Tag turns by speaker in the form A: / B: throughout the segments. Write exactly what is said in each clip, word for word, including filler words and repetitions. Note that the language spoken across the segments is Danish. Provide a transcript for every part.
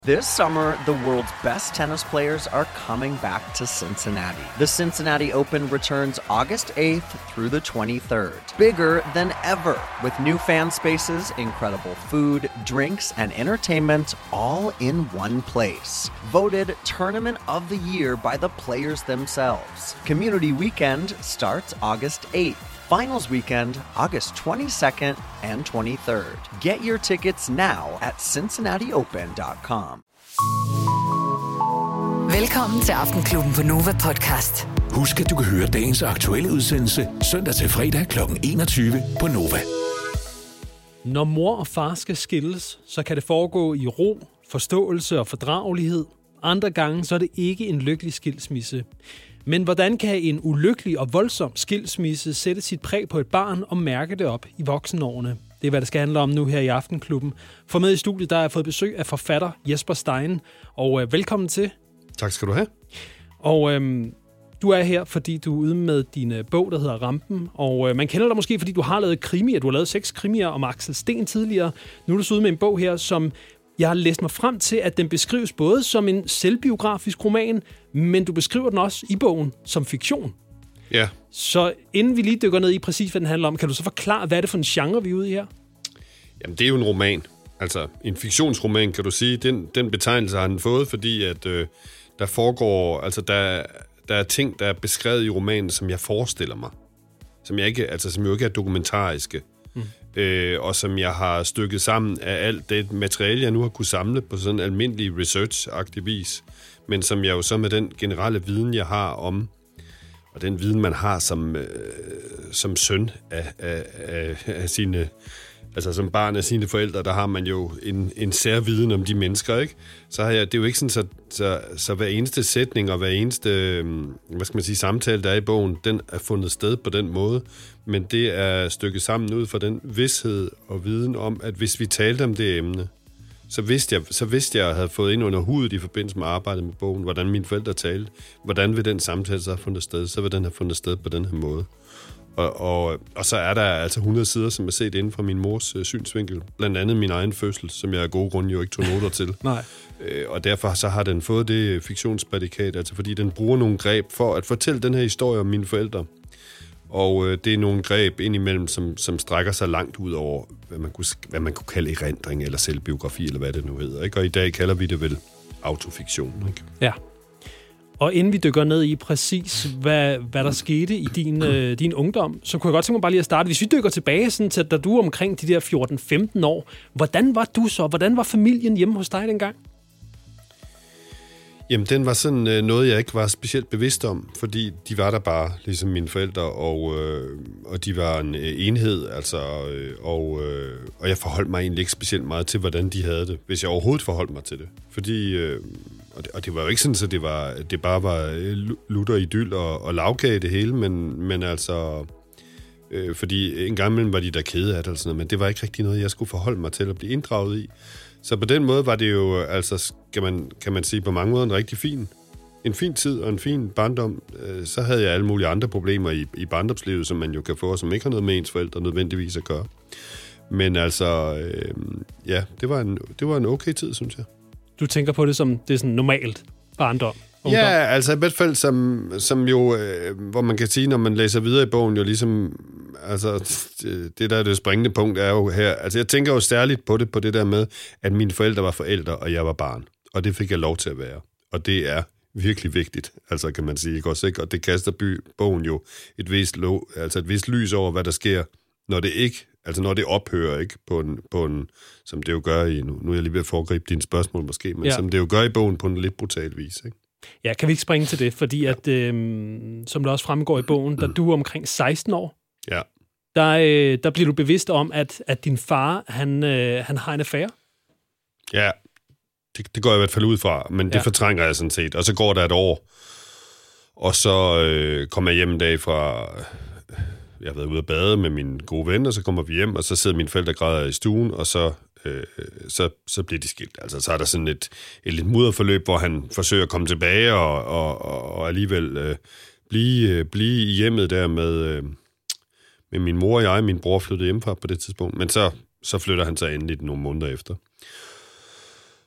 A: This summer, the world's best tennis players are coming back to Cincinnati. The Cincinnati Open returns August eighth through the twenty-third. Bigger than ever, with new fan spaces, incredible food, drinks, and entertainment all in one place. Voted Tournament of the Year by the players themselves. Community Weekend starts August eighth. Finals weekend, August twenty-second and twenty-third. Get your tickets now at cincinnati open dot com.
B: Velkommen til Aftenklubben på Nova Podcast.
C: Husk, at du kan høre dagens aktuelle udsendelse søndag til fredag klokken enogtyve på Nova.
D: Når mor og far skal skilles, så kan det foregå i ro, forståelse og fordragelighed. Andre gange så er det ikke en lykkelig skilsmisse. Men hvordan kan en ulykkelig og voldsom skilsmisse sætte sit præg på et barn og mærke det op i voksenårene? Det er, hvad det skal handle om nu her i Aftenklubben. For med i studiet, der har jeg fået besøg af forfatter Jesper Stein. Og øh, velkommen til.
E: Tak skal du have.
D: Og øh, du er her, fordi du er ude med din øh, bog, der hedder Rampen. Og øh, man kender dig måske, fordi du har lavet krimier. Du har lavet seks krimier om Axel Steen tidligere. Nu er du så ude med en bog her, som jeg har læst mig frem til, at den beskrives både som en selvbiografisk roman, men du beskriver den også i bogen som fiktion.
E: Ja.
D: Så inden vi lige dykker ned i præcis, hvad den handler om, kan du så forklare, hvad er det for en genre, vi er ude i her?
E: Jamen, det er jo en roman. Altså, en fiktionsroman, kan du sige. Den, den betegnelse har den fået, fordi at øh, der foregår... Altså, der, der er ting, der er beskrevet i romanen, som jeg forestiller mig. Som jeg ikke, altså, som jo ikke er dokumentariske. Mm. Øh, og som jeg har stykket sammen af alt det materiale, jeg nu har kunne samle på sådan en almindelig research-agtig vis. Men som jeg jo så med den generelle viden, jeg har om, og den viden, man har som, øh, som søn af, af, af, af sine, altså som barn af sine forældre, der har man jo en, en særviden om de mennesker, ikke? Så har jeg, det er jo ikke sådan, så, så, så hver eneste sætning og hver eneste, hvad skal man sige, samtale, der er i bogen, den er fundet sted på den måde, men det er stykket sammen ud fra den vidsthed og viden om, at hvis vi talte om det emne, så vidste jeg, så vidste jeg, at jeg havde fået ind under hudet i forbindelse med arbejdet med bogen, hvordan mine forældre talte, hvordan vil den samtale så have fundet sted, så vil den have fundet sted på den her måde. Og, og, og så er der altså hundrede sider, som er set inden fra min mors øh, synsvinkel, blandt andet min egen fødsel, som jeg af gode grunde jo ikke tog noter til.
D: Nej.
E: Øh, og derfor så har den fået det fiktionsprædikat, altså fordi den bruger nogle greb for at fortælle den her historie om mine forældre. Og øh, det er nogle greb indimellem, som, som strækker sig langt ud over, hvad man, kunne, hvad man kunne kalde erindring eller selvbiografi, eller hvad det nu hedder. Ikke? Og i dag kalder vi det vel autofiktion. Ikke?
D: Ja. Og inden vi dykker ned i præcis, hvad, hvad der skete i din, øh, din ungdom, så kunne jeg godt tænke mig bare lige at starte. Hvis vi dykker tilbage, sådan til, da du er omkring de der fjorten femten år, hvordan var du så? Hvordan var familien hjemme hos dig dengang?
E: Jamen, den var sådan øh, noget, jeg ikke var specielt bevidst om, fordi de var der bare, ligesom mine forældre, og, øh, og de var en øh, enhed, altså, øh, og, øh, og jeg forholdt mig egentlig ikke specielt meget til, hvordan de havde det, hvis jeg overhovedet forholdt mig til det. Fordi, øh, og, det, og det var jo ikke sådan, at det, var, det bare var lutter, idyl og, og lavkage det hele, men, men altså, øh, fordi en gang imellem var de der kede af det, altså, men det var ikke rigtig noget, jeg skulle forholde mig til at blive inddraget i. Så på den måde var det jo, altså, kan man, kan man sige, på mange måder en rigtig fin, en fin tid og en fin barndom. Så havde jeg alle mulige andre problemer i, i barndomslivet, som man jo kan få, som ikke har noget med ens forældre nødvendigvis at gøre. Men altså, øh, ja, det var, en, det var en okay tid, synes jeg. Du
D: tænker på det som det er sådan normalt barndom?
E: Ungdom. Ja, altså i hvert fald som, som jo, øh, hvor man kan sige, når man læser videre i bogen, jo ligesom, altså det, det der er det springende punkt er jo her, altså jeg tænker jo særligt på det, på det der med, at mine forældre var forældre, og jeg var barn, og det fik jeg lov til at være, og det er virkelig vigtigt, altså kan man sige, ikke også, ikke? Og det kaster by, bogen jo et vist, lo, altså et vist lys over, hvad der sker, når det ikke, altså når det ophører, ikke, på en, på en som det jo gør i, nu, nu er jeg lige ved at foregribe dine spørgsmål måske, men ja. Som det jo gør i bogen på en lidt brutal vis, ikke? Ja,
D: kan vi ikke springe til det? Fordi at, øh, som det også fremgår i bogen, da du er omkring seksten år,
E: ja.
D: der, øh, der bliver du bevidst om, at, at din far, han, øh, han har en affære.
E: Ja, det, det går jeg i hvert fald ud fra, men det ja. fortrænger jeg sådan set. Og så går der et år, og så øh, kommer jeg hjem en dag fra... Jeg har været ude at bade med mine gode venner, og så kommer vi hjem, og så sidder mine forældre græder i stuen, og så... Øh, så, så bliver de skilt. Altså, så er der sådan et, et lidt mudderforløb, hvor han forsøger at komme tilbage og, og, og alligevel øh, blive, øh, blive i hjemmet der med, øh, med min mor og jeg. Min bror flyttede hjemmefra på det tidspunkt, men så, så flytter han sig endelig nogle måneder efter.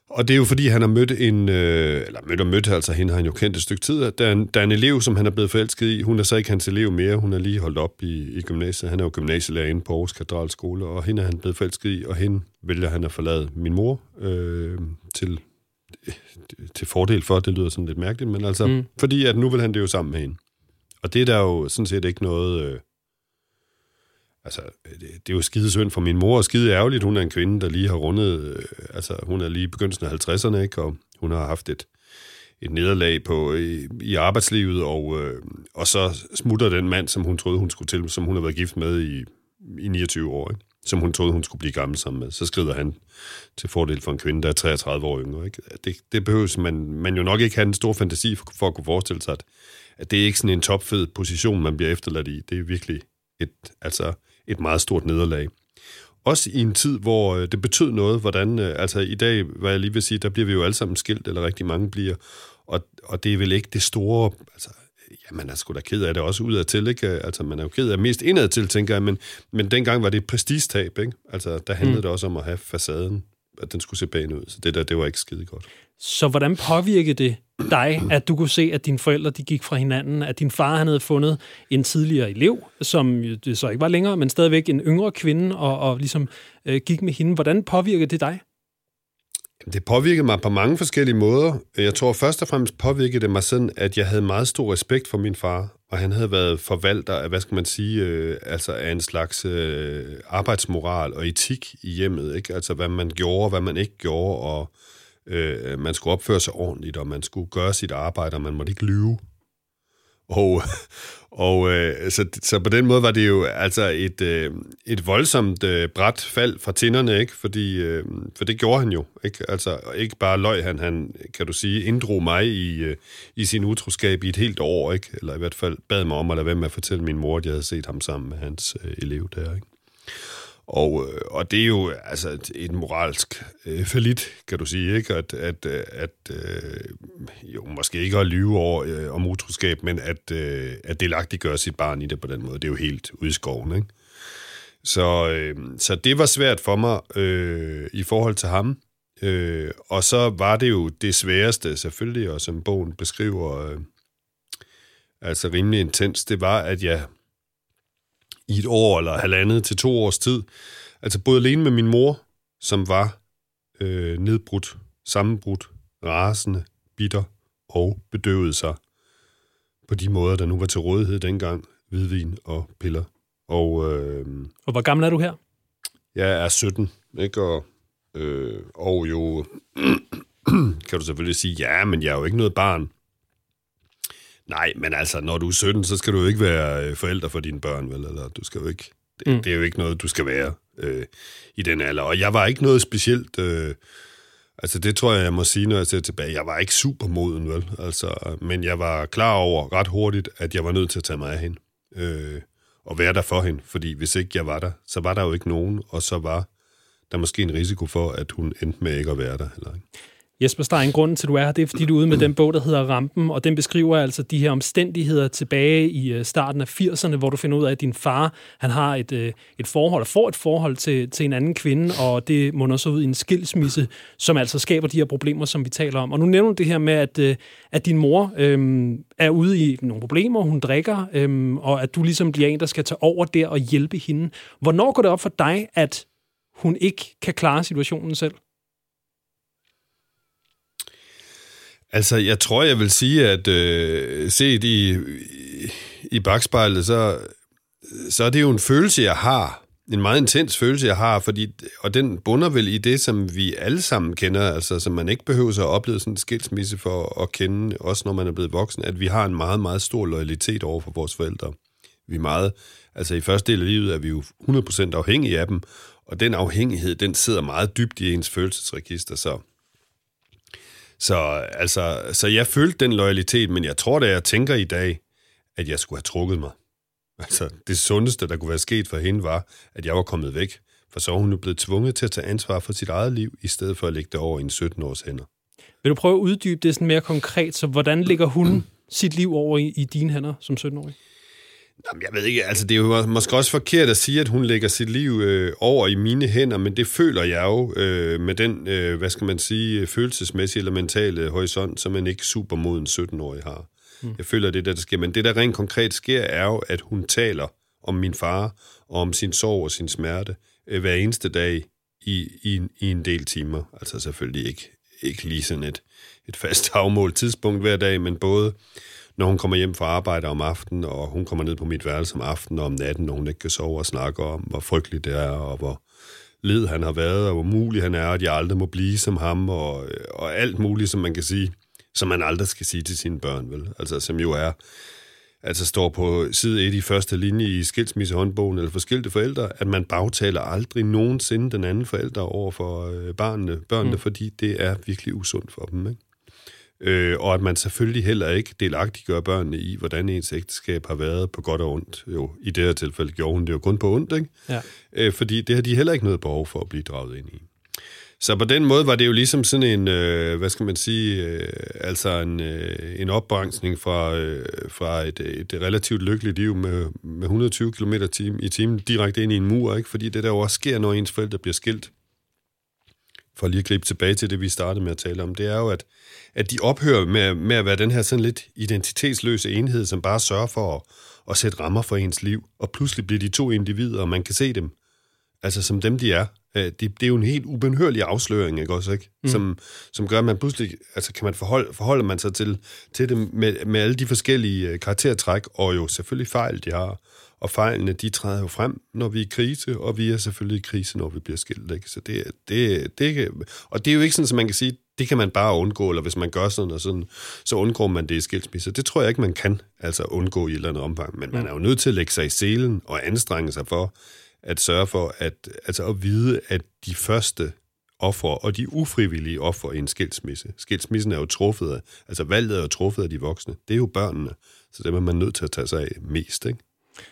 E: Og det er jo fordi, han har mødt en, øh, eller mødt og mødt, altså hende har han jo kendt et stykke tid. Der er, en, der er en elev, som han er blevet forelsket i. Hun er så ikke hans elev mere. Hun er lige holdt op i, i gymnasiet. Han er jo gymnasielærer inde på Aarhus Katedralskole, og hende er han blevet forelsket i, og hende vælger han at forlade min mor øh, til, til fordel for. Det lyder sådan lidt mærkeligt, men altså, mm. fordi at nu vil han det jo sammen med hende. Og det er der jo sådan set ikke noget... Øh, Altså, det, det er jo skide synd for min mor, og skide ærgerligt. Hun er en kvinde, der lige har rundet... Øh, altså, hun er lige i begyndelsen af halvtredserne, ikke? Og hun har haft et, et nederlag på, i, i arbejdslivet, og, øh, og så smutter den mand, som hun troede, hun skulle til, som hun har været gift med i, i niogtyve år, ikke? Som hun troede, hun skulle blive gammel sammen med. Så skrider han til fordel for en kvinde, der er treogtredive år yngre, ikke? Det, det behøves man, man jo nok ikke have en stor fantasi for, for at kunne forestille sig, at, at det er ikke sådan en topfed position, man bliver efterladt i. Det er virkelig et... altså et meget stort nederlag. Også i en tid, hvor det betød noget, hvordan, altså i dag, hvad jeg lige vil sige, der bliver vi jo alle sammen skilt, eller rigtig mange bliver, og, og det er vel ikke det store, altså, ja, man er sgu da ked af det også udadtil, ikke? Altså, man er jo ked af mest indadtil, tænker jeg, men, men dengang var det et prestigetab, ikke? Altså, der handlede mm. det også om at have facaden, at den skulle se pæn ud, så det der, det var ikke skide godt.
D: Så hvordan påvirkede det dig, at du kunne se, at dine forældre de gik fra hinanden, at din far han havde fundet en tidligere elev, som det så ikke var længere, men stadigvæk en yngre kvinde, og, og ligesom øh, gik med hende. Hvordan påvirkede det dig?
E: Det påvirkede mig på mange forskellige måder. Jeg tror først og fremmest påvirkede det mig sådan, at jeg havde meget stor respekt for min far, og han havde været forvalter af, hvad skal man sige, øh, altså af en slags øh, arbejdsmoral og etik i hjemmet, ikke? Altså hvad man gjorde, hvad man ikke gjorde, og øh, man skulle opføre sig ordentligt, og man skulle gøre sit arbejde, og man måtte ikke lyve. Og, og øh, så, så på den måde var det jo altså et, øh, et voldsomt øh, brat fald fra tinderne, ikke? Fordi, øh, for det gjorde han jo, ikke? Altså ikke bare løg han, han kan du sige, inddrog mig i, øh, i sin utroskab i et helt år, ikke? Eller i hvert fald bad mig om at lade være med at fortælle min mor, at jeg havde set ham sammen med hans øh, elev der, ikke? Og, og det er jo altså et, et moralsk øh, fallit, kan du sige, ikke? At, at, at øh, jo, måske ikke at lyve over, øh, om utroskab, men at, øh, at delagtigt gøre sit barn i det på den måde. Det er jo helt ude i skoven, ikke? Så, øh, så det var svært for mig øh, i forhold til ham. Øh, og så var det jo det sværeste, selvfølgelig, og som bogen beskriver, øh, altså rimelig intens, det var, at jeg i et år eller halvandet til to års tid, altså både alene med min mor, som var øh, nedbrudt, sammenbrudt, rasende, bitter og bedøvede sig på de måder, der nu var til rådighed dengang, hvidvin og piller. Og, øh,
D: og hvor gammel er du her?
E: Jeg er sytten, ikke? Og, øh, og jo, kan du selvfølgelig sige, ja, men jeg er jo ikke noget barn. Nej, men altså, når du er sytten, så skal du jo ikke være forælder for dine børn, vel? Eller du skal jo ikke, det, mm. det er jo ikke noget, du skal være øh, i den alder. Og jeg var ikke noget specielt, øh, altså det tror jeg, jeg må sige, når jeg ser tilbage. Jeg var ikke super moden, vel? Altså, men jeg var klar over ret hurtigt, at jeg var nødt til at tage mig af hende. Øh, og være der for hende, fordi hvis ikke jeg var der, så var der jo ikke nogen, og så var der måske en risiko for, at hun endte med ikke at være der, eller ikke?
D: Jesper Stein, grunden til, at du er her, det er, fordi du er ude med den bog, der hedder Rampen, og den beskriver altså de her omstændigheder tilbage i starten af firserne, hvor du finder ud af, at din far, han har et, et forhold, og får et forhold til, til en anden kvinde, og det munder så ud i en skilsmisse, som altså skaber de her problemer, som vi taler om. Og nu nævner du det her med, at, at din mor øhm, er ude i nogle problemer, hun drikker, øhm, og at du ligesom bliver en, der skal tage over der og hjælpe hende. Hvornår går det op for dig, at hun ikke kan klare situationen selv?
E: Altså, jeg tror, jeg vil sige, at øh, set i, i, i bagspejlet, så, så er det jo en følelse, jeg har. En meget intens følelse, jeg har, fordi, og den bunder vel i det, som vi alle sammen kender, altså som man ikke behøver at opleve sådan en skilsmisse for at kende, også når man er blevet voksen, at vi har en meget, meget stor loyalitet over for vores forældre. Vi er meget, altså i første del af livet er vi jo hundrede procent afhængige af dem, og den afhængighed, den sidder meget dybt i ens følelsesregister, så Så, altså, så jeg følte den loyalitet, men jeg tror da, jeg tænker i dag, at jeg skulle have trukket mig. Altså, det sundeste, der kunne være sket for hende, var, at jeg var kommet væk. For så var hun jo blevet tvunget til at tage ansvar for sit eget liv, i stedet for at lægge det over i en sytten-års hænder.
D: Vil du prøve at uddybe det sådan mere konkret? Så hvordan lægger hun sit liv over i, i dine hænder som sytten-årig?
E: Jamen, jeg ved ikke, altså det er jo måske også forkert at sige, at hun lægger sit liv øh, over i mine hænder, men det føler jeg jo øh, med den, øh, hvad skal man sige, følelsesmæssige eller mentale horisont, som en ikke super moden sytten-årig har. Mm. Jeg føler, det er det, der sker. Men det, der rent konkret sker, er jo, at hun taler om min far, og om sin sorg og sin smerte, øh, hver eneste dag i, i, i en del timer. Altså selvfølgelig ikke, ikke lige sådan et, et fast afmålt tidspunkt hver dag, men både når hun kommer hjem fra arbejde om aftenen, og hun kommer ned på mit værelse om aftenen og om natten, når hun ikke kan sove og snakke om, hvor frygteligt det er, og hvor led han har været, og hvor mulig han er, at jeg aldrig må blive som ham, og, og alt muligt, som man kan sige, som man aldrig skal sige til sine børn, vel? Altså, som jo er, altså står på side et i første linje i skilsmissehåndbogen, eller for skilte forældre, at man bagtaler aldrig nogensinde den anden forælder over for øh, barnene, børnene, mm. fordi det er virkelig usundt for dem, ikke? Øh, og at man selvfølgelig heller ikke delagtiggør børnene i, hvordan ens ægteskab har været på godt og ondt. Jo, i det her tilfælde gjorde hun det jo kun på ondt, ikke? Ja. Øh, fordi det har de heller ikke noget behov for at blive draget ind i. Så på den måde var det jo ligesom sådan en, øh, hvad skal man sige, øh, altså en, øh, en opbremsning fra, øh, fra et, et relativt lykkeligt liv med, med hundrede og tyve kilometer i timen direkte ind i en mur, ikke? Fordi det der også sker, når ens forældre bliver skilt. For lige at gribe tilbage til det, vi startede med at tale om, det er jo, at, at de ophører med, med at være den her sådan lidt identitetsløse enhed, som bare sørger for at, at sætte rammer for ens liv, og pludselig bliver de to individer, og man kan se dem, altså som dem de er. Det, det er jo en helt ubenhørlig afsløring, ikke også, ikke? Mm. Som, som gør, at man pludselig, altså kan man forholde, forholder man sig til, til det med, med alle de forskellige karaktertræk, og jo selvfølgelig fejl, de har. Og fejlene, de træder jo frem, når vi er i krise, og vi er selvfølgelig i krise, når vi bliver skilt, ikke? Så det, det, det, og det er jo ikke sådan, at man kan sige, det kan man bare undgå, eller hvis man gør sådan og sådan, så undgår man det i skilsmisse. Det tror jeg ikke, man kan altså undgå i et eller andet omfang, men man er jo nødt til at lægge sig i selen og anstrenge sig for at sørge for, at, altså at vide, at de første ofre og de ufrivillige ofre i en skilsmisse, skilsmissen er jo truffet af, altså valget er jo truffet af de voksne, det er jo børnene, så det er man nødt til at tage sig af mest, ikke?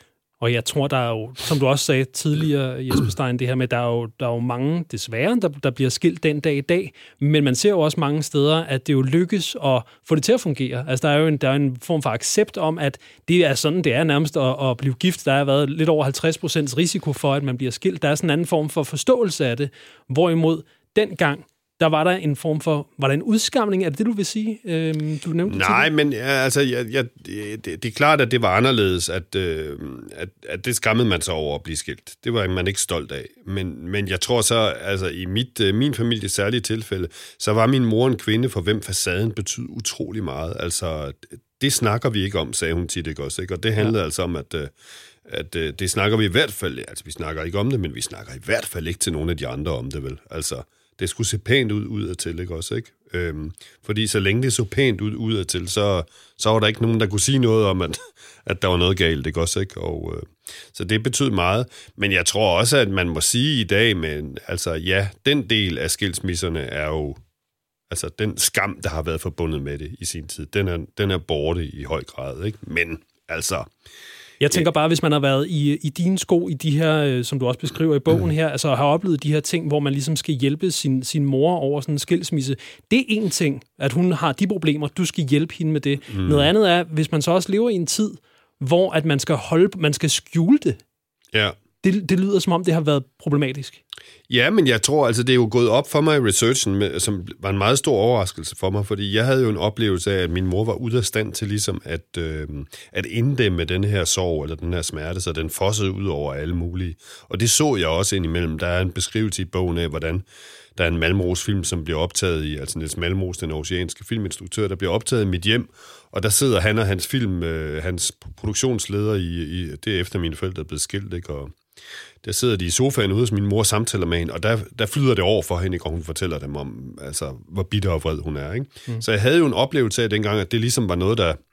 D: Og jeg tror, der er jo, som du også sagde tidligere, Jesper Stein, det her med, der er jo, der er jo mange, desværre, der, der bliver skilt den dag i dag, men man ser jo også mange steder, at det jo lykkes at få det til at fungere. Altså, der er jo en, der er en form for accept om, at det er sådan, det er nærmest at, at blive gift. Der har været lidt over halvtreds procent risiko for, at man bliver skilt. Der er sådan en anden form for forståelse af det, hvorimod dengang, der var der en form for... Var der en udskamning? Er det det, du vil sige? Øhm, du nævnte
E: Nej, det men ja, altså, jeg, jeg, det, det er klart, at det var anderledes, at, øh, at, at det skammede man sig over at blive skilt. Det var man ikke stolt af. Men, men jeg tror så, altså i mit, øh, min familie særlige tilfælde, så var min mor en kvinde, for hvem facaden betød utrolig meget. Altså, det snakker vi ikke om, sagde hun tit, ikke også? Ikke? Og det handlede ja. altså om, at... Øh, at øh, det snakker vi i hvert fald... Altså, vi snakker ikke om det, men vi snakker i hvert fald ikke til nogen af de andre om det, vel? Altså... Det skulle se pænt ud udadtil, ikke også, ikke? Øhm, fordi så længe det så pænt ud udadtil, så, så var der ikke nogen, der kunne sige noget om, at, at der var noget galt, ikke også, ikke? Og, øh, så det betød meget. Men jeg tror også, at man må sige i dag, men altså ja, den del af skilsmisserne er jo, altså den skam, der har været forbundet med det i sin tid, den er, den er borte i høj grad, ikke? Men altså...
D: Jeg tænker bare, hvis man har været i, i dine sko, i de her, som du også beskriver i bogen her, altså har oplevet de her ting, hvor man ligesom skal hjælpe sin, sin mor over sådan en skilsmisse. Det er en ting, at hun har de problemer, du skal hjælpe hende med det. Mm. Noget andet er, hvis man så også lever i en tid, hvor at man skal holde, man skal skjule det.
E: Ja.
D: Det, det lyder som om, det har været problematisk.
E: Ja, men jeg tror, altså det er jo gået op for mig i researchen, med, som var en meget stor overraskelse for mig, fordi jeg havde jo en oplevelse af, at min mor var ude af stand til ligesom at, øh, at inddæmme den her sorg, eller den her smerte, så den fossede ud over alle mulige. Og det så jeg også indimellem. Der er en beskrivelse i bogen af, hvordan der er en Malmros-film, som bliver optaget i, altså Niels Malmros, den oceanske filminstruktør, der bliver optaget i mit hjem, og der sidder han og hans film, øh, hans produktionsleder i, i det efter mine forældre er blevet skilt, ikke? Og der sidder de i sofaen ude hos min mor og samtaler med hende, og der, der flyder det over for hende, og hun fortæller dem om, altså, hvor bitter og vred hun er, ikke? Mm. Så jeg havde jo en oplevelse af dengang, at det ligesom var noget, der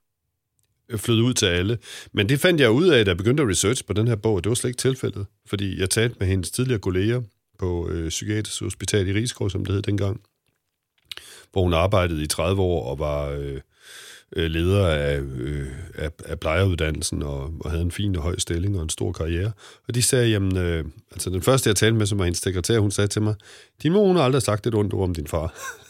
E: flød ud til alle. Men det fandt jeg ud af, da jeg begyndte at research på den her bog, det var slet ikke tilfældet, fordi jeg talte med hendes tidligere kolleger på øh, Psykiatrisk Hospital i Risskov, som det hed dengang, hvor hun arbejdede i tredive år og var... Øh, leder af, øh, af, af plejeruddannelsen og, og havde en fin og høj stilling og en stor karriere. Og de sagde, jamen, øh, altså den første, jeg talte med, som var hendes sekretær, hun sagde til mig, din mor, hun har aldrig sagt et ondt ord om din far.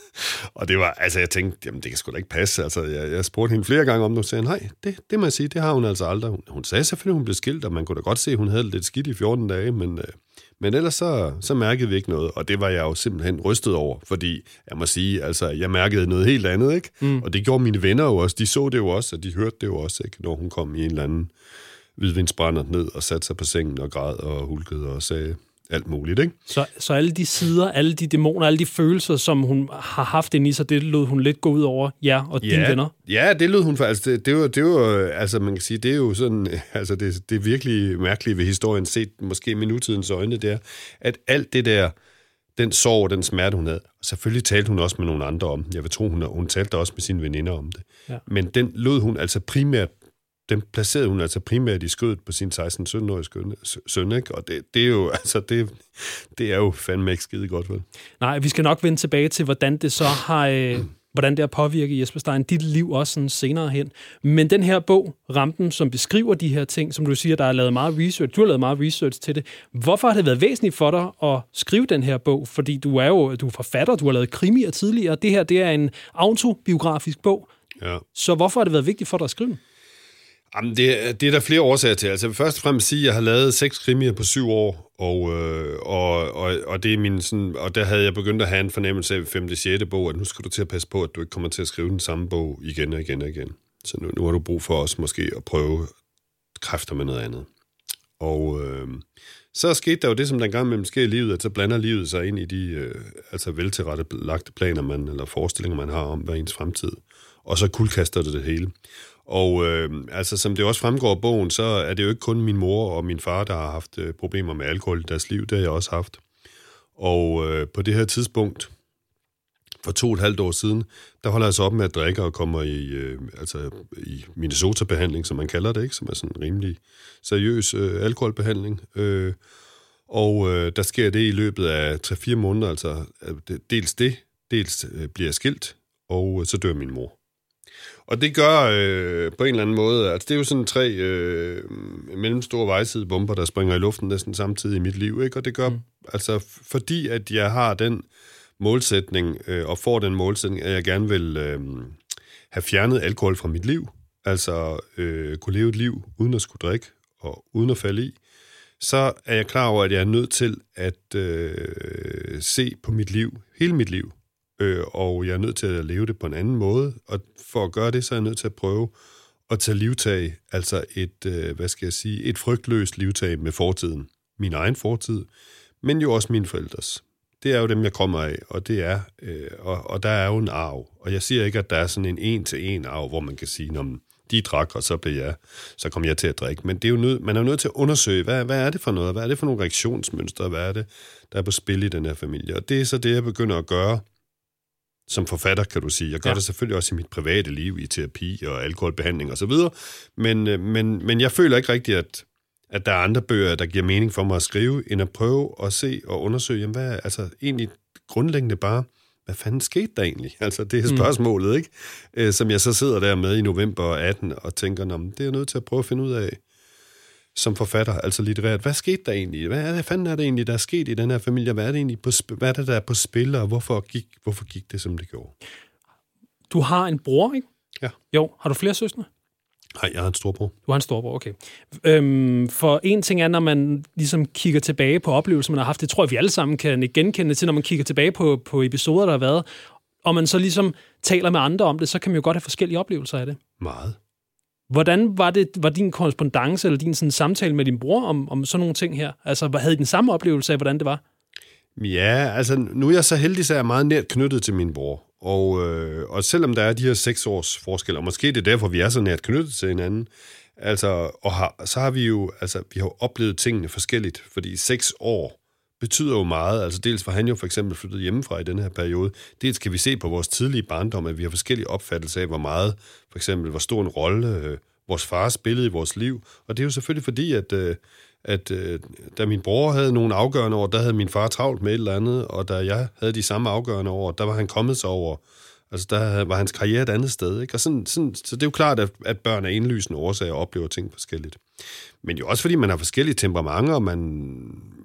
E: Og det var, altså jeg tænkte, jamen det kan sgu da ikke passe. Altså jeg, jeg spurgte hende flere gange om det, og sagde, nej, det, det må jeg sige, det har hun altså aldrig. Hun, hun sagde selvfølgelig, hun blev skilt, og man kunne da godt se, at hun havde lidt skidt i fjorten dage, men, øh, men ellers så, så mærkede vi ikke noget, og det var jeg jo simpelthen rystet over, fordi jeg må sige, altså jeg mærkede noget helt andet, ikke? Mm. Og det gjorde mine venner jo også, de så det jo også, og de hørte det jo også, ikke? Når hun kom i en eller anden hvidvinsbrænder ned og satte sig på sengen og græd og hulkede og sagde alt muligt, ikke?
D: Så, så alle de sider, alle de dæmoner, alle de følelser, som hun har haft inde i sig, det lod hun lidt gå ud over jer og
E: ja,
D: dine venner? Ja,
E: det lod hun for. Altså, det, det, var, det var, altså man kan sige, det er jo sådan, altså det, det er virkelig mærkeligt ved historien, set måske med nutidens øjne, det er, at alt det der, den sorg og den smerte, hun havde, og selvfølgelig talte hun også med nogle andre om. Jeg vil tro, hun, hun talte også med sine veninder om det. Ja. Men den lod hun altså primært, den placerede hun altså primært i skødet på sin seksten-sytten-årige søn, ikke? Og det, det er jo, altså, det, det er jo fandme ikke skide godt, vel?
D: Nej, vi skal nok vende tilbage til, hvordan det så har, øh, hvordan det har påvirket, Jesper Stein, dit liv også sådan senere hen. Men den her bog, Rampen, som beskriver de her ting, som du siger, der er lavet meget research, du har lavet meget research til det. Hvorfor har det været væsentligt for dig at skrive den her bog? Fordi du er jo du er forfatter, du har lavet krimier tidligere. Det her, det er en autobiografisk bog. Ja. Så hvorfor har det været vigtigt for dig at skrive den?
E: Jamen, det, det er der flere årsager til. Altså, først og fremmest sige, at jeg har lavet seks krimier på syv år, og, øh, og, og, og, det er min sådan, og der havde jeg begyndt at have en fornemmelse af femte sjette bog, at nu skal du til at passe på, at du ikke kommer til at skrive den samme bog igen og igen og igen. Så nu, nu har du brug for os måske at prøve kræfter med noget andet. Og øh, så skete der jo det, som der engang imellem sker i livet, at så blander livet sig ind i de øh, altså veltilrettelagte planer, man, eller forestillinger, man har om, hvad ens fremtid. Og så kuldkaster det det hele. Og øh, altså, som det også fremgår af bogen, så er det jo ikke kun min mor og min far, der har haft øh, problemer med alkohol i deres liv. Det har jeg også haft. Og øh, på det her tidspunkt, for to og et halvt år siden, der holder jeg så op med at drikke og kommer i, øh, altså, i Minnesota-behandling, som man kalder det, ikke? Som er sådan en rimelig seriøs øh, alkoholbehandling. Øh, og øh, der sker det i løbet af tre fire måneder. Altså, dels det, dels øh, bliver jeg skilt, og øh, så dør min mor. Og det gør øh, på en eller anden måde, altså det er jo sådan tre øh, mellemstore vejsidebomber, der springer i luften næsten samtidig i mit liv, ikke? Og det gør, mm. altså fordi at jeg har den målsætning, øh, og får den målsætning, at jeg gerne vil øh, have fjernet alkohol fra mit liv, altså øh, kunne leve et liv uden at skulle drikke og uden at falde i, så er jeg klar over, at jeg er nødt til at øh, se på mit liv, hele mit liv, øh, og jeg er nødt til at leve det på en anden måde, og for at gøre det, så er jeg nødt til at prøve at tage livtag, altså et, øh, hvad skal jeg sige, et frygtløst livtag med fortiden. Min egen fortid, men jo også mine forældres. Det er jo dem, jeg kommer af, og det er, øh, og, og der er jo en arv. Og jeg siger ikke, at der er sådan en en-til-en arv, hvor man kan sige, når de drak, og så blev jeg, så kom jeg til at drikke. Men det er jo nød, man er jo nødt til at undersøge, hvad, hvad er det for noget? Hvad er det for nogle reaktionsmønstre? Hvad er det, der er på spil i den her familie? Og det er så det, jeg begynder at gøre som forfatter, kan du sige. Jeg gør ja. det selvfølgelig også i mit private liv, i terapi og alkoholbehandling osv. Men, men, men jeg føler ikke rigtigt, at at der er andre bøger, der giver mening for mig at skrive, end at prøve at se og undersøge, jamen hvad er altså egentlig grundlæggende bare, hvad fanden skete der egentlig? Altså det er spørgsmålet, mm. ikke? Øh, som jeg så sidder der med i november atten og tænker, nå, det er jeg nødt til at prøve at finde ud af som forfatter, altså litterært. Hvad skete der egentlig? Hvad er det, fanden er det egentlig, der er sket i den her familie? Hvad er det egentlig på, hvad er det, der er på spil, og hvorfor gik, hvorfor gik det, som det gjorde?
D: Du har en bror, ikke?
E: Ja.
D: Jo, har du flere søstre?
E: Nej, jeg har en storbror.
D: Du har en storbror, okay. Øhm, for en ting er, når man ligesom kigger tilbage på oplevelser, man har haft, det tror jeg, vi alle sammen kan genkende til, når man kigger tilbage på, på episoder, der har været, og man så ligesom taler med andre om det, så kan man jo godt have forskellige oplevelser af det.
E: Meget.
D: Hvordan var det, var din korrespondance eller din sådan, samtale med din bror om, om sådan nogle ting her? Altså, havde I den samme oplevelse af, hvordan det var?
E: Ja, altså, nu er jeg så heldig, så jeg er meget nært knyttet til min bror. Og, øh, og selvom der er de her seks års forskel, og måske det er derfor, vi er så nært knyttet til hinanden, altså, og har, så har vi jo altså, vi har oplevet tingene forskelligt, fordi seks år betyder jo meget. Altså dels var han jo for eksempel flyttet hjemmefra i den her periode. Dels kan vi se på vores tidlige barndom, at vi har forskellige opfattelser af, hvor meget, for eksempel, hvor stor en rolle øh, vores far spillede i vores liv. Og det er jo selvfølgelig fordi, at, øh, at øh, da min bror havde nogle afgørende år, der havde min far travlt med et eller andet, og da jeg havde de samme afgørende år, der var han kommet sig over. Altså der var hans karriere et andet sted, ikke? Og sådan, sådan, så det er jo klart, at, at børn er indlysende årsager og oplever ting forskelligt. Men jo også fordi man har forskellige temperamenter, og man,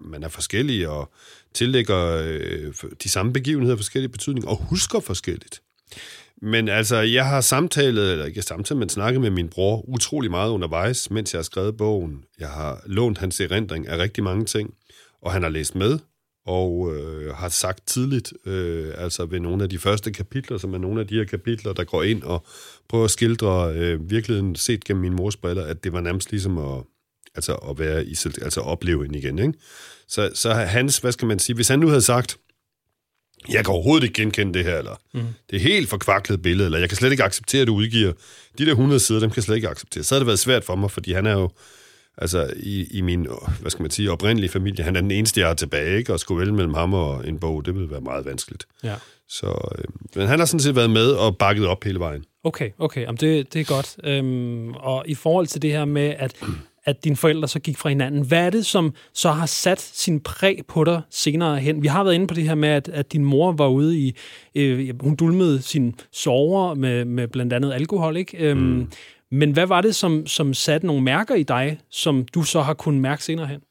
E: man er forskellige og tillægger øh, de samme begivenheder forskellige betydning og husker forskelligt. Men altså, jeg har samtalet, eller ikke samtalet, men snakket med min bror utrolig meget undervejs, mens jeg har skrevet bogen. Jeg har lånt hans erindring af rigtig mange ting, og han har læst med, og øh, har sagt tidligt, øh, altså ved nogle af de første kapitler, som er nogle af de her kapitler, der går ind og prøver at skildre øh, virkeligheden set gennem min mors briller, at det var nærmest ligesom at, altså at være i, altså at opleve hende igen, ikke? Så, så hans, hvad skal man sige, hvis han nu havde sagt, jeg kan overhovedet ikke genkende det her, eller mm. det er helt forkvaklet billede, eller jeg kan slet ikke acceptere, at du udgiver de der hundrede sider, dem kan jeg slet ikke acceptere. Så havde det været svært for mig, fordi han er jo, altså i, i min, hvad skal man sige, oprindelige familie, han er den eneste, jeg har tilbage, ikke? Og skulle vælge mellem ham og en bog, det ville være meget vanskeligt. Ja. Så, øh, men han har sådan set været med og bakket op hele vejen.
D: Okay, okay, jamen det, det er godt. Øhm, og i forhold til det her med, at at dine forældre så gik fra hinanden. Hvad er det, som så har sat sin præg på dig senere hen? Vi har været inde på det her med, at, at din mor var ude i... Øh, hun dulmede sine sorger med, med blandt andet alkohol, ikke? Øhm, mm. Men hvad var det, som, som satte nogle mærker i dig, som du så har kunnet mærke senere hen?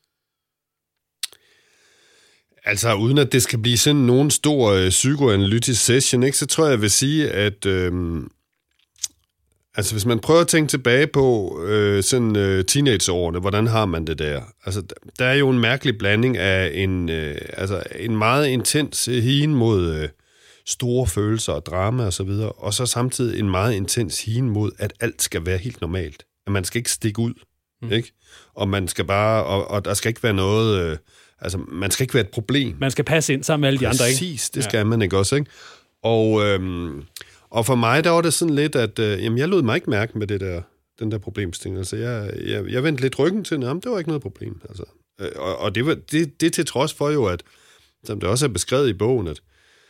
E: Altså, uden at det skal blive sådan nogen stor øh, psykoanalytisk session, ikke, så tror jeg, jeg vil sige, at... Øh, Altså, hvis man prøver at tænke tilbage på øh, sådan øh, teenageårene, hvordan har man det der? Altså, der er jo en mærkelig blanding af en, øh, altså, en meget intens higen mod øh, store følelser og drama og så videre, og så samtidig en meget intens higen mod, at alt skal være helt normalt. At man skal ikke stikke ud, mm. ikke? Og man skal bare, og, og der skal ikke være noget, øh, altså, man skal ikke være et problem.
D: Man skal passe ind sammen med alle de
E: Præcis,
D: andre, ikke?
E: Præcis, det skal ja. man ikke også, ikke? Og... Øh, Og for mig, der var det sådan lidt, at øh, jamen, jeg lod mig ikke mærke med det der, den der problemsting. Altså, jeg, jeg, jeg vendte lidt ryggen til, jamen, det var ikke noget problem. Altså, øh, og og det, var, det, det til trods for jo, at, som det også er beskrevet i bogen, at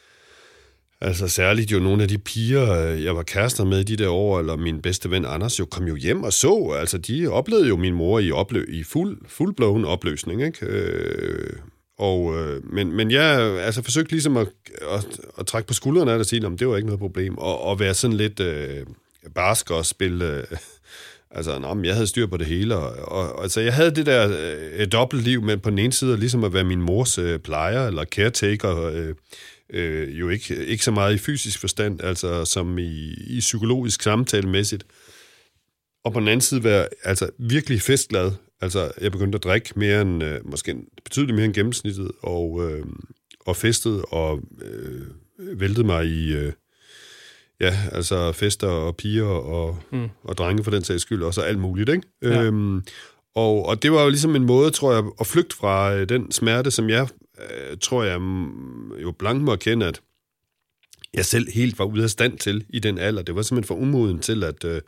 E: altså særligt jo nogle af de piger, jeg var kærester med i de der år, eller min bedste ven Anders, jo kom jo hjem og så, altså de oplevede jo min mor i, oplø- i fuld, fuldblåen opløsning, ikke? Øh, Og, øh, men, men jeg altså, forsøgte ligesom at, at, at trække på skuldrene af det og sige, at det var ikke noget problem, og, og være sådan lidt øh, barsk og spille, øh, altså, nå, jeg havde styr på det hele, og, og altså, jeg havde det der øh, dobbeltliv med på den ene side, ligesom at være min mors øh, plejer, eller caretaker, øh, øh, jo ikke, ikke så meget i fysisk forstand, altså som i, i psykologisk samtalemæssigt, og på den anden side være altså, virkelig festglad. Altså, jeg begyndte at drikke mere end, øh, måske betydeligt mere end gennemsnittet, og, øh, og festede, og øh, væltede mig i, øh, ja, altså fester og piger og, mm. og drenge for den sags skyld, og så alt muligt, ikke? Ja. Øhm, og, og det var jo ligesom en måde, tror jeg, at flygte fra øh, den smerte, som jeg, øh, tror jeg, jo blankt må erkende, at jeg selv helt var ude af stand til i den alder. Det var simpelthen for umoden til at, øh,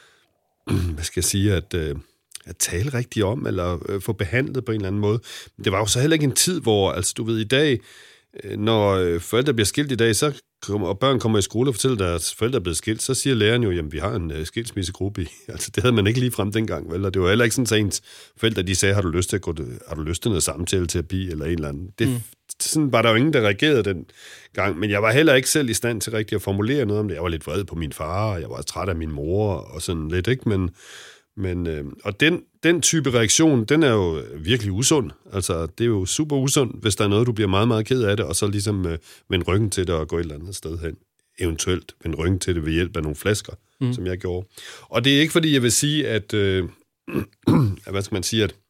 E: hvad skal jeg sige, at... Øh, at tale rigtigt om, eller øh, få behandlet på en eller anden måde. Men det var jo så heller ikke en tid, hvor, altså du ved, i dag, øh, når øh, forældre bliver skilt i dag, så kommer, og børn kommer i skole og fortæller, at deres forældre er blevet skilt, så siger læreren jo, jamen vi har en øh, skilsmissegruppe i. Altså det havde man ikke lige frem dengang, vel? Og det var heller ikke sådan, at ens forældre, de sagde, har du lyst til at gå, har du lyst til noget samtaleterapi, eller en eller anden. Det, mm. Sådan var der jo ingen, der reagerede den gang, men jeg var heller ikke selv i stand til rigtig at formulere noget om det. Jeg var lidt vred på min far, og jeg var træt af min mor, og sådan lidt, ikke? Men Men, øh, og den, den type reaktion, den er jo virkelig usund. Altså, det er jo super usund, hvis der er noget, du bliver meget, meget ked af det, og så ligesom øh, vende ryggen til det og gå et eller andet sted hen. Eventuelt vende ryggen til det ved hjælp af nogle flasker, mm. som jeg gjorde. Og det er ikke, fordi jeg vil sige, at, øh, hvad skal man sige, at,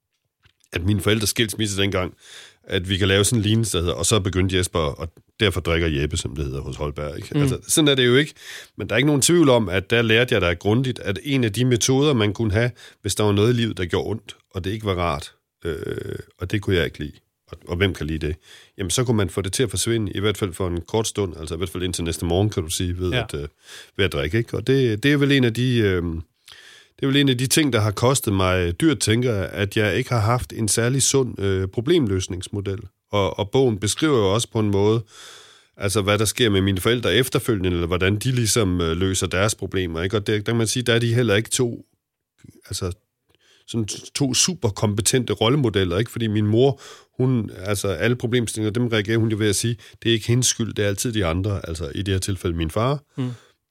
E: at mine forældre skilsmisse dengang, at vi kan lave sådan en lignende, der hedder, og så begyndte Jesper, og derfor drikker Jeppe, som det hedder hos Holberg. Ikke? Mm. Altså, sådan er det jo ikke. Men der er ikke nogen tvivl om, at der lærte jeg dig grundigt, at en af de metoder, man kunne have, hvis der var noget i livet, der gjorde ondt, og det ikke var rart, øh, og det kunne jeg ikke lide, og, og hvem kan lide det, jamen så kunne man få det til at forsvinde, i hvert fald for en kort stund, altså i hvert fald indtil næste morgen, kan du sige, ved, ja. at, øh, ved at drikke. Ikke? Og det, det er vel en af de... Øh, Det er vel en af de ting, der har kostet mig dyrt, tænker jeg, at jeg ikke har haft en særlig sund øh, problemløsningsmodel. Og, og bogen beskriver jo også på en måde, altså hvad der sker med mine forældre efterfølgende, eller hvordan de ligesom øh, løser deres problemer. Ikke? Og det, der kan man sige, der er de heller ikke to, altså, sådan to superkompetente rollemodeller, ikke? Fordi min mor, hun, altså alle problemstillinger, dem reagerer hun jo ved at sige, det er ikke hendes skyld, det er altid de andre, altså i det her tilfælde min far. Mm.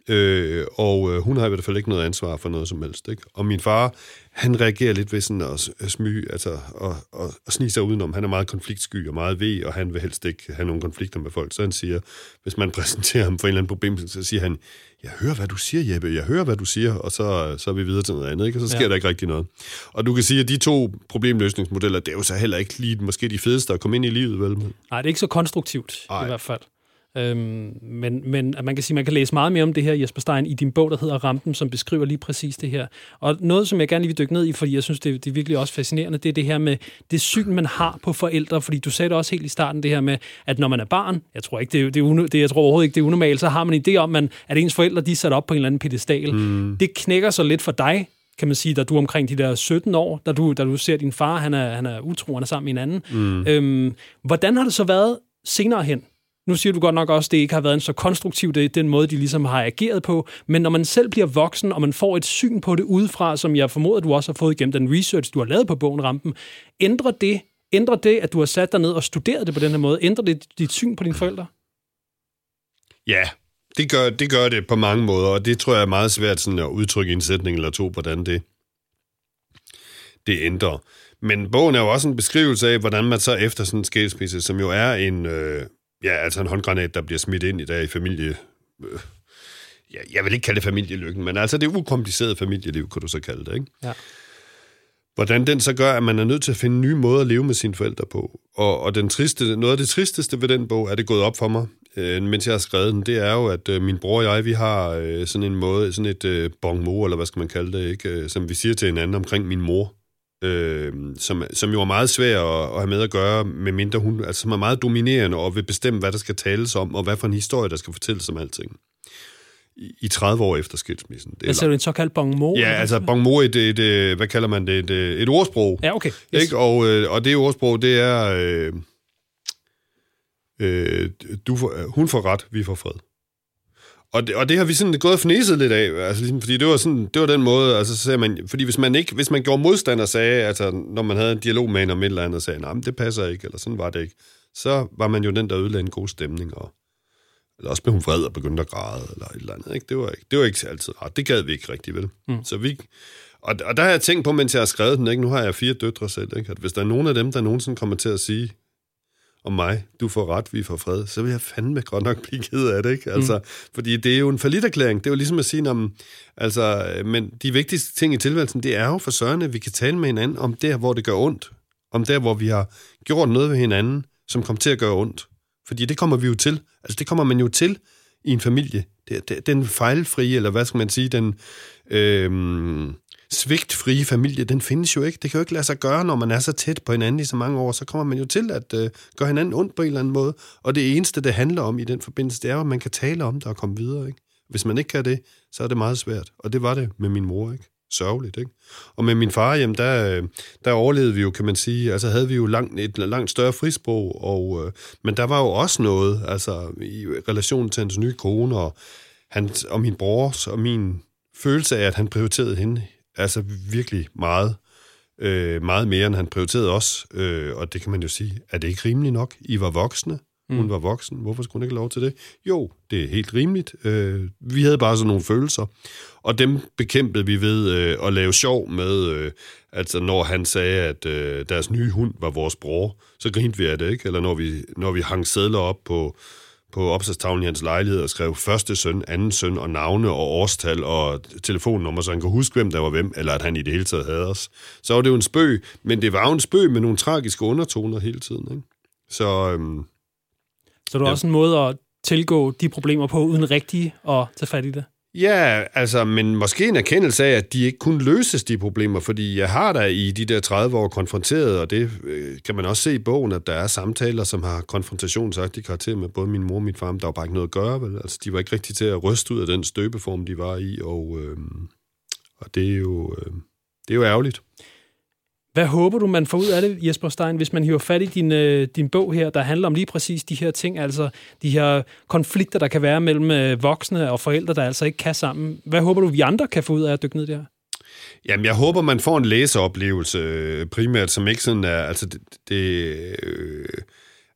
E: Øh, og øh, hun har i hvert fald ikke noget ansvar for noget som helst. Ikke? Og min far, han reagerer lidt ved sådan at smyge, altså og, og, og snige sig udenom. Han er meget konfliktsky og meget ved, og han vil helst ikke have nogen konflikter med folk. Så han siger, hvis man præsenterer ham for en eller anden problem, så siger han, jeg hører, hvad du siger, Jeppe, jeg hører, hvad du siger, og så, så er vi videre til noget andet, ikke? Og så sker ja. der ikke rigtig noget. Og du kan sige, at de to problemløsningsmodeller, det er jo så heller ikke lige måske de fedeste at komme ind i livet, vel?
D: Nej, det er ikke så konstruktivt, Ej. i hvert fald. Øhm, men, men man kan sige, man kan læse meget mere om det her, Jesper Stein, i din bog, der hedder Rampen, som beskriver lige præcis det her. Og noget, som jeg gerne lige vil dykke ned i, fordi jeg synes, det, det er virkelig også fascinerende, det er det her med det syn, man har på forældre, fordi du sagde det også helt i starten, det her med, at når man er barn, jeg tror ikke, det er, det er, un, det, jeg tror overhovedet ikke, det er unormalt, så har man en idé om, man, at ens forældre, de er sat op på en eller anden pedestal. Mm. Det knækker så lidt for dig, kan man sige, da du er omkring de der sytten år, da du, da du ser din far, han er, han er utro, han er sammen med en anden. Mm. Øhm, hvordan har det så været senere hen? Nu siger du godt nok også, at det ikke har været en så konstruktiv, det er den måde, de ligesom har ageret på. Men når man selv bliver voksen, og man får et syn på det udefra, som jeg formoder, du også har fået igennem den research, du har lavet på bogen Rampen, ændrer det, ændrer det, at du har sat dig ned og studeret det på den her måde? Ændrer det dit syn på dine forældre?
E: Ja, det gør, det gør det på mange måder, og det tror jeg er meget svært sådan at udtrykke i en sætning eller to, hvordan det, det ændrer. Men bogen er jo også en beskrivelse af, hvordan man så efter sådan en skilsmisse, som jo er en... Øh, Ja, altså en håndgranat, der bliver smidt ind i dag i familie... Øh, ja, jeg vil ikke kalde det familielykken, men altså det ukomplicerede familieliv, kunne du så kalde det, ikke?
D: Ja.
E: Hvordan den så gør, at man er nødt til at finde nye måder at leve med sine forældre på. Og, og den triste, noget af det tristeste ved den bog, er det gået op for mig, øh, mens jeg har skrevet den, det er jo, at øh, min bror og jeg, vi har øh, sådan en måde, sådan et øh, bon mot, eller hvad skal man kalde det, ikke? Øh, som vi siger til hinanden omkring min mor. Øh, som, som jo er meget svær at, at have med at gøre, med mindre hun, altså som er meget dominerende og vil bestemme, hvad der skal tales om, og hvad for en historie, der skal fortælles om alting. I, i tredive år efter skilsmissen.
D: Det er altså en såkaldt bon mot?
E: Ja, altså bon mot er et, et, et, hvad kalder man det, et, et ordsprog.
D: Ja, okay. Yes.
E: Ikke? Og, og det ordsprog, det er, øh, øh, du får, hun får ret, vi får fred. Og det, og det har vi sådan gået og fnæset lidt af, altså, ligesom, fordi det var, sådan, det var den måde, altså, så sagde man, fordi hvis man ikke, hvis man gjorde modstand og sagde, altså, når man havde en dialog med en om et eller andet, og sagde, nej, men det passer ikke, eller sådan var det ikke, så var man jo den, der ødelagde en god stemning, og eller også blev hun vred og begyndte at græde, eller et eller andet, ikke? Det var ikke, det var ikke altid ret, det gad vi ikke rigtig, vel? Mm. Så vi, og, og der har jeg tænkt på, mens jeg har skrevet den, ikke? Nu har jeg fire døtre selv, ikke? At hvis der er nogen af dem, der nogensinde kommer til at sige, om mig, du får ret, vi får fred, så vil jeg fandme godt nok blive ked af det, ikke? Altså, mm. fordi det er jo en falliterklæring. Det er jo ligesom at sige, om, altså, men de vigtigste ting i tilværelsen, det er jo for søren, at vi kan tale med hinanden om der, hvor det gør ondt. Om der, hvor vi har gjort noget ved hinanden, som kommer til at gøre ondt. Fordi det kommer vi jo til. Altså, det kommer man jo til i en familie. Det, det, den fejlfrie, eller hvad skal man sige, den... Øh, svigtfrie familie, den findes jo ikke. Det kan jo ikke lade sig gøre, når man er så tæt på hinanden i så mange år. Så kommer man jo til at øh, gøre hinanden ondt på en eller anden måde. Og det eneste, det handler om i den forbindelse, det er, at man kan tale om det og komme videre. Ikke? Hvis man ikke kan det, så er det meget svært. Og det var det med min mor, ikke? Sørgeligt, ikke? Og med min far, jamen, der, der overlevede vi jo, kan man sige, altså havde vi jo langt, et langt større frisprog, og, øh, men der var jo også noget, altså i relation til hans nye kone, og, hans, og min brors, og min følelse af, at han prioriterede hende, altså virkelig meget, øh, meget mere, end han prioriterede os. Øh, og det kan man jo sige, er det ikke rimeligt nok? I var voksne. Hun mm. var voksen. Hvorfor skulle hun ikke have lov til det? Jo, det er helt rimeligt. Øh, vi havde bare sådan nogle følelser. Og dem bekæmpede vi ved øh, at lave sjov med, øh, altså når han sagde, at øh, deres nye hund var vores bror, så grinte vi af det, ikke? Eller når vi, når vi hang sedler op på på opslagstavlen i hans lejlighed og skrev første søn, anden søn og navne og årstal og telefonnummer, så han kunne huske, hvem der var hvem, eller at han i det hele taget havde os. Så var det jo en spøg, men det var jo en spøg med nogle tragiske undertoner hele tiden. Ikke? Så, øhm,
D: så det er ja. også en måde at tilgå de problemer på, uden rigtig at tage fat i det?
E: Ja, altså, men måske en erkendelse af, at de ikke kunne løses, de problemer, fordi jeg har da i de der tredive år konfronteret, og det øh, kan man også se i bogen, at der er samtaler, som har konfrontationsagtig karakter med både min mor og min far, men der var bare ikke noget at gøre, vel? Altså, de var ikke rigtig til at ryste ud af den støbeform, de var i, og, øh, og det er jo, øh, det er jo ærgerligt.
D: Hvad håber du, man får ud af det, Jesper Stein, hvis man hiver fat i din, øh, din bog her, der handler om lige præcis de her ting, altså de her konflikter, der kan være mellem øh, voksne og forældre, der altså ikke kan sammen. Hvad håber du, vi andre kan få ud af at dykke ned der?
E: Jamen, jeg håber, man får en læseoplevelse øh, primært, som ikke sådan er, altså det, det øh,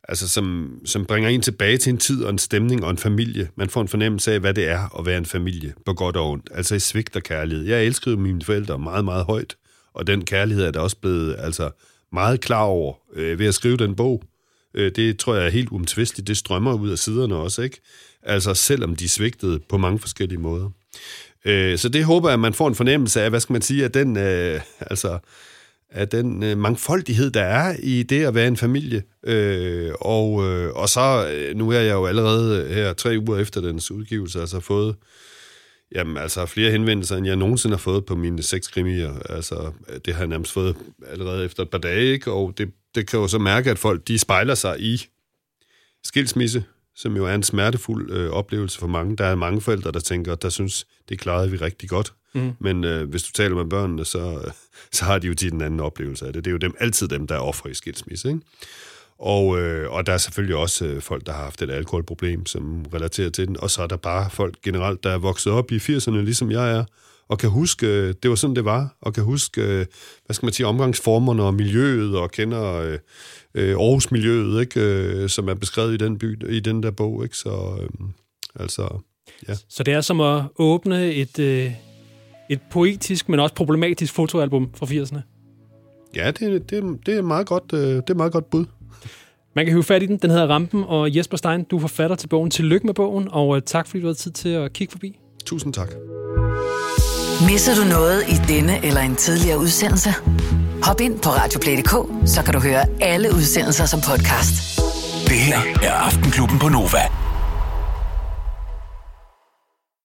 E: altså som, som bringer en tilbage til en tid og en stemning og en familie. Man får en fornemmelse af, hvad det er at være en familie, på godt og ondt. Altså i svigt og kærlighed. Jeg elskede mine forældre meget, meget højt, og den kærlighed er der også blevet altså, meget klar over øh, ved at skrive den bog. Øh, det tror jeg er helt uomtvisteligt. Det strømmer ud af siderne også, ikke? Altså selvom de svigtede på mange forskellige måder. Øh, så det håber jeg, at man får en fornemmelse af, hvad skal man sige, at den, øh, altså, af den øh, mangfoldighed, der er i det at være en familie. Øh, og, øh, og så, nu er jeg jo allerede her tre uger efter dens udgivelse, altså fået jamen, altså flere henvendelser, end jeg nogensinde har fået på mine seks krimier. Altså, det har jeg nærmest fået allerede efter et par dage, ikke? Og det, det kan jo så mærke, at folk, de spejler sig i skilsmisse, som jo er en smertefuld øh, oplevelse for mange. Der er mange forældre, der tænker, der synes, det klarede vi rigtig godt. Mm. Men øh, hvis du taler med børnene, så, øh, så har de jo tit en anden oplevelse af det. Det er jo dem, altid dem, der er ofre i skilsmisse, ikke? Og, øh, og der er selvfølgelig også øh, folk, der har haft et alkoholproblem, som relaterer til den. Og så er der bare folk generelt, der er vokset op i firserne, ligesom jeg er, og kan huske, øh, det var sådan, det var, og kan huske, øh, hvad skal man sige, omgangsformerne og miljøet, og kender øh, øh, Aarhus-miljøet, ikke, øh, som er beskrevet i den, by, i den der bog. Ikke? Så, øh, altså, ja.
D: Så det er som at åbne et, øh, et poetisk, men også problematisk fotoalbum fra firserne?
E: Ja, det, det, det, er meget godt, øh, det er meget godt bud.
D: Man kan hive fat i den. Den hedder Rampen, og Jesper Stein, du er forfatter til bogen. Tillykke med bogen, og tak fordi du havde tid til at kigge forbi.
E: Tusind tak.
B: Misser du noget i denne eller en tidligere udsendelse? Hop ind på radioplay punktum d k, så kan du høre alle udsendelser som podcast.
C: Det her er Aftenklubben på Nova.